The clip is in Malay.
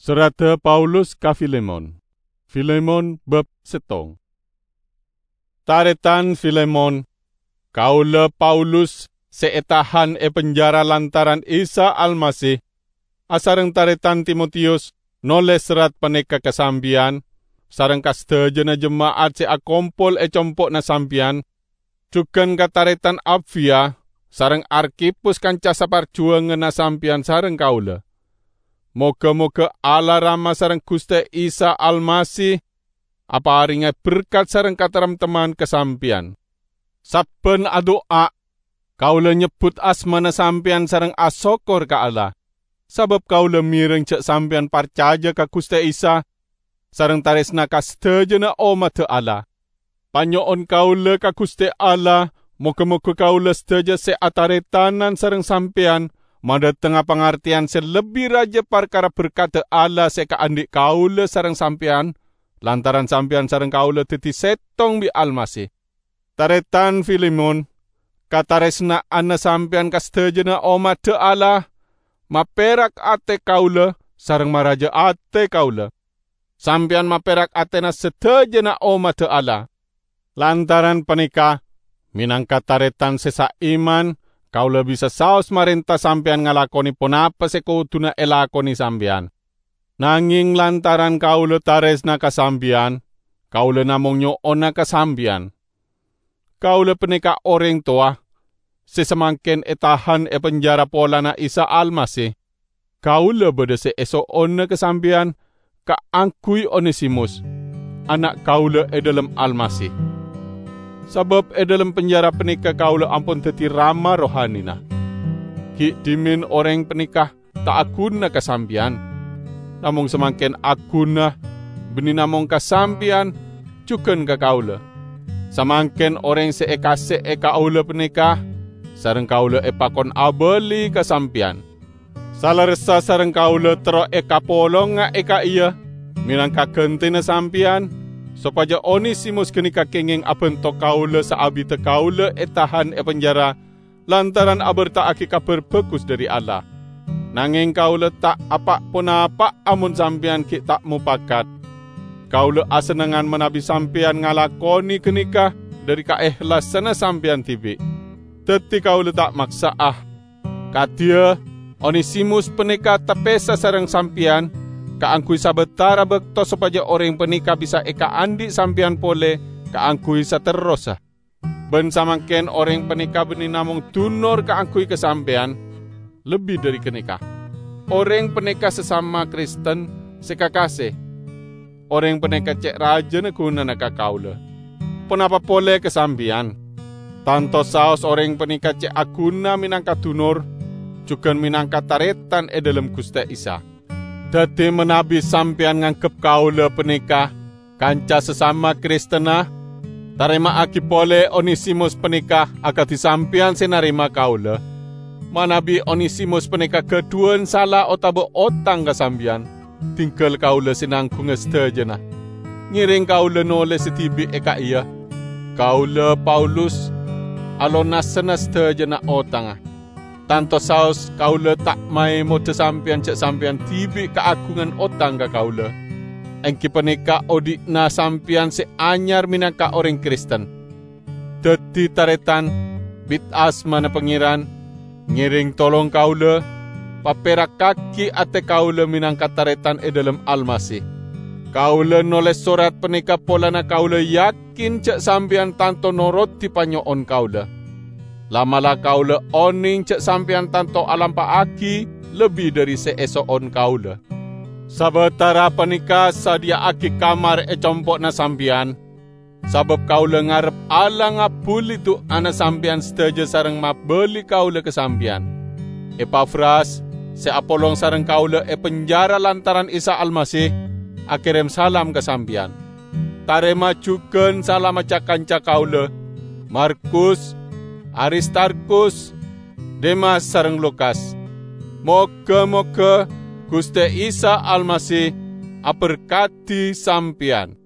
Serata Paulus ka Filemon. Filemon bab setong. Taretan Filemon, kaula Paulus seetahan penjara lantaran Isa Almasih. Asareng taretan Timotius, noles serat paneka kasambian, sareng kastejena jemaat se akompol compok na sambian, cuken kataretan Apfia, sareng Arkipus kanca saparjuangan na sambian sareng kaula. Moga-moga Allah Rama sareng Gusti Isa Almasih apa aringai berkat sareng kataram teman kesampian. Saben adoa kaula nyebut asmana sampian sareng asokor ka Allah. Sabab kaula mireng cek sampian parcaja ka Gusti Isa sareng taresna kastejena umat Allah. Panyoon kaula ka Gusti Allah, moga-moga kaula seteja se ataretanan sareng sampian mada tengah pengertian selebih raja perkara berkata Allah seka andik kaula sareng sampian, lantaran sampian sareng kaula titi setong bi Almasih. Taretan Filemon, kataresna ana sampian kastejena umat Allah, maperak ate kaula sareng maraja ate kaula. Sampian maperak atena setejena umat Allah. Lantaran penikah, minangka taretan sesa iman, kaula bisa saos marintah sampean ngalakoni ponapa sekutuna elakoni sampean. Nanging lantaran kaula taresna kasambian, kaula namong nyoona kasambian. Kaula penika orang tua, sesemangken etahan penjara pola na Isa Almasih. Kaula beda seesoona kasambian, kaangkui Onesimus, anak kaula dalam Almasih. Sabab dalam penjara penikah kaula ampun teti rama rohanina. Ki dimin orang penikah tak akuna kasampian. Namong semangken akuna beni namong kasampian cuken ka kaula. Samangken orang seeka kaula penikah sareng kaula pakon abeli kasampian. Salaresa sareng kaula tero polong nga iya minangka kentina sampian. Supaya Onesimus kenika kenging apento kaula saabi te kaula etahan penjara lantaran aberta aki kabar bagus dari Allah. Nanging kaula tak apa pun apa amun sampean ki tak mupakat. Kaula asenengan menabi sampean ngalakoni kenika dari kaikhlas sana sampean tibi. Teti kaula tak maksa Kadia Onesimus penika tapesa sareng sampean. Kaangkui sabetara bekto supaya orang penikah bisa eka andi sampian pole kaangkui saterosa. Ben samangken orang penikah beni namung tunor kaangkui kesampean lebih dari kenikah. Orang penikah sesama Kristen sekakase. Orang penikah cek raja neguna naka kaula. Penapa pole kesampian? Tanto saos orang penikah cek akuna minangka tunor, juga minangka taretan dalam Gusti Isa. Dadi menabi sampean ngangkep kaula penikah, kanca sesama Kristena, tarima aki pole Onesimus penikah akati sampean senarima kaula. Manabi Onesimus penikah keduan salah otabo otang kasambian, tinggal kaula sinangkung estejena. Ngiring kaula nole setibi eka iya, kaula Paulus alonas senas estejena otanga. Tanto saus kaula tak mai mote sampian cek sampian tibi keagungan otang ka kaula. Engki penika odikna sampian se anyar minangka orang Kristen. Dadi taretan bit asmana pengiran ngiring tolong kaula paperak kaki ate kaula minangka taretan dalam Almasih. Kaula noles surat penika polana kaula yakin cek sampian tanto norot ti panyoon kaula. Lamalah kaula oning cek sampian tanto alampa aki lebih dari seesoon kaula. Sabetara penikah sadia aki kamar compok na sampian. Sabab kaula ngarep ala ngapuli tu ana sampian seteja sareng mabeli kaula ke sampian. Epafras se apolong sareng kaula penjara lantaran Isa Almasih akirem salam ke sampian. Tarema cuken salam kanca kaula Markus, Aristarkus, Demas sareng Lukas. Moga-moga Gusti Isa Almasih aberkati sampian.